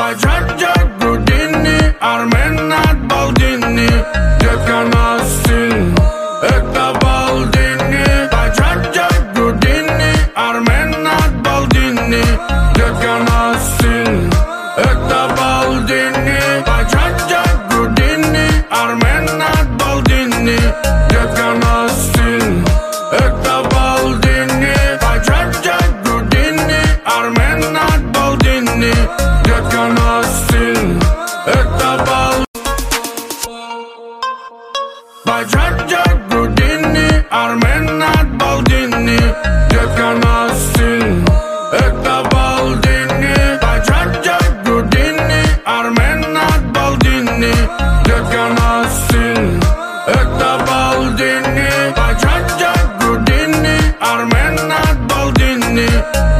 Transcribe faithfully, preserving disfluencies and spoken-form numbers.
Баджаджа Гудини, Армен от Балдини. Детка на стиль, это Балдини. Баджаджа Гудини, Армен от Балдини. Детка на стиль, это Балдини. Баджаджа Гудини, Армен от Балдини. Детка на стиль, это Балдини. Баджаджа Гудини, Армен от Балдини. Детка на стиль, это Балдини. Баджаджа Гудини, Армен от Балдини. Детка на стиль, это Балдини. Баджаджа Гудини, Армен от Балдини. Детка на стиль, это Балдини. Баджаджа Гудини, Армен от Балдини.